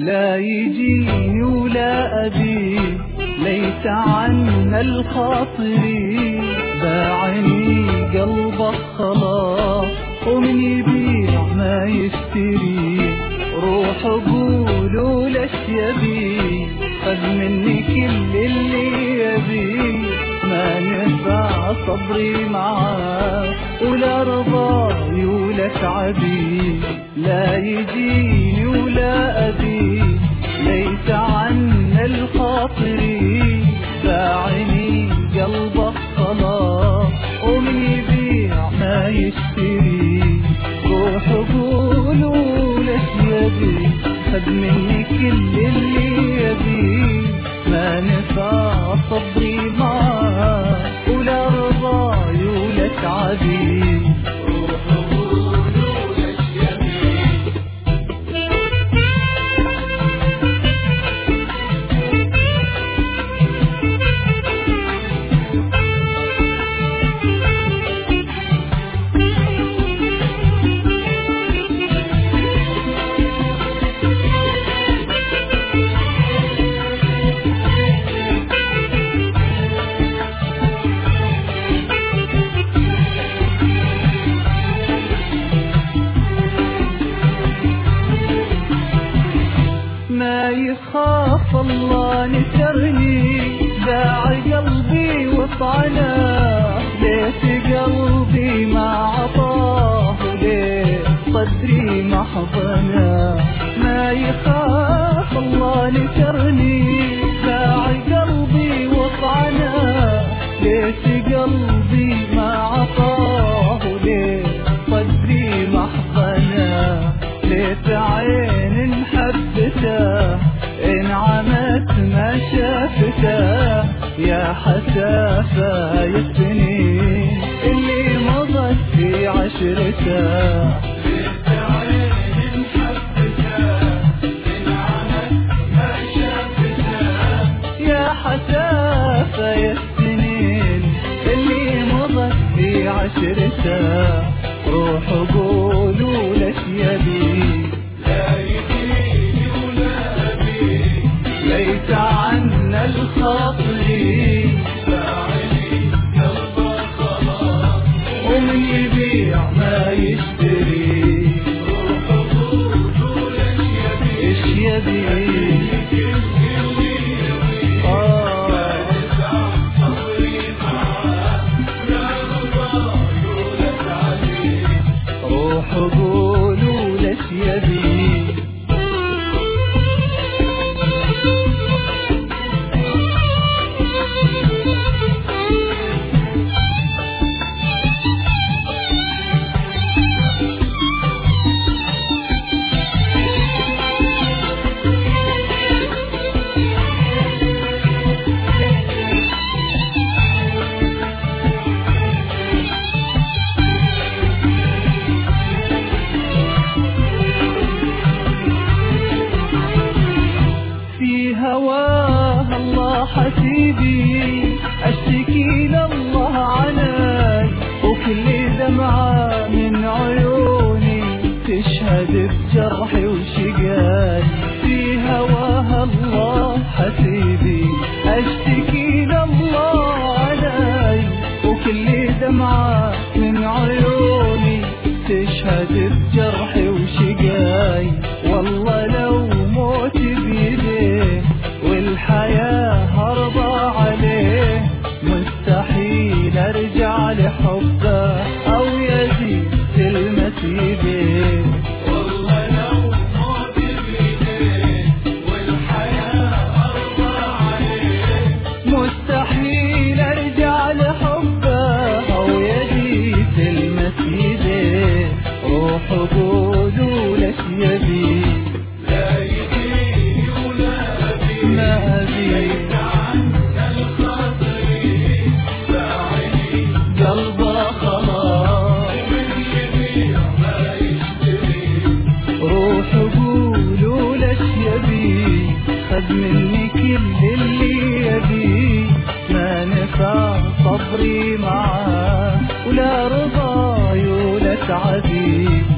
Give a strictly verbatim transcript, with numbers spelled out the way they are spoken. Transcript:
لا يجيني ولا أبي ليس عنا الخاطري، باعني قلبك خلاص ومن يبيع ما يشتري، روح قولوا لش يبي خذ مني كل اللي يبي، ما نفع صبري معاه ولا رضاي ولا تعبي، لا يجيني ولا أبي ليس عنا الخاطري، باعني قلبك خلاص ومن يبيع ما يشتري، روح قولوا لش يبي خذ مني كل اللي يبي، ما نفع صبري معاه ولا رضاي ولا تعبي، روح قولوا لش يبي. ما يخاف الله نسرني، باع قلبي وطعناه، ليت قلبي ما عطاه ليه صدري ما حضناه، ما يخاف الله نسرني، باع قلبي وطعناه، ليت قلبي ما عطاه ليه صدري ما حضناه، ليت عين حبته انعمت ما شافته، يا حسافة يا السنين اللي مضت في عشرته، ليت عين حبته انعمت ما شافته، يا حسافة يا السنين اللي مضت في عشرته، روح قولوا لش يبي ليس عنا الخاطري، باعني قلبك خلاص ومن يبيع ما يشتري، روح قولوا لش يبي ايش يبي روح قولوا لش يبي. هواه الله حسيبي اشتكي لله عناي، وكل دمعة من عيوني تشهد بجرحي وشقاي، في هواه الله حسيبي اشتكي لله عناي، وكل دمعة من عيوني تشهد بجرحي وشقاي، والله لو موت بيديه والحياة هرضى عليه، مستحيل ارجع لحبه او يزيد تلمس يديه، والله لو موت بيديه والحياة هرضى عليه، مستحيل ارجع لحبه او يزيد تلمس يديه، روح قولوا لش يبي خذ مني كل اللي يبي، ما نفع صبري معاه ولا رضاي ولا تعبي.